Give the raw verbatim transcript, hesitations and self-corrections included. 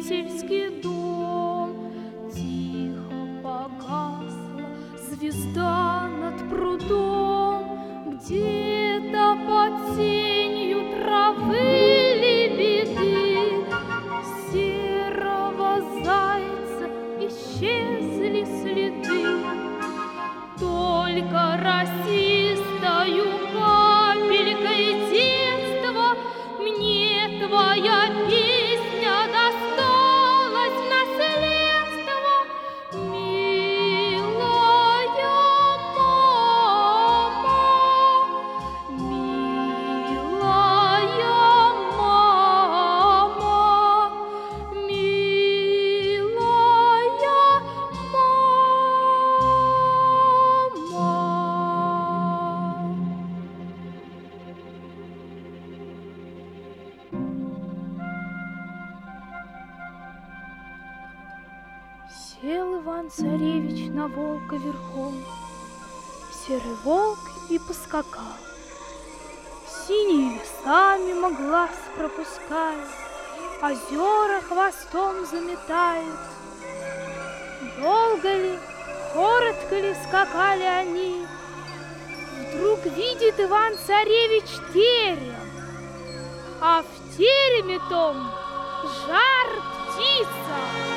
родительский дом. Тихо погасла звезда над прудом, где-то под тенью травы лебеды серого зайца исчезли следы. Только росистою капелькой детства мне твоя песня досталась в наследство, милая мама, милая мама, милая мама. Сел Иван-царевич на волка верхом, серый волк и поскакал. Синие леса мимо глаз пропускает, озера хвостом заметает. Долго ли, коротко ли скакали они, вдруг видит Иван-царевич терем, а в тереме том жар птица.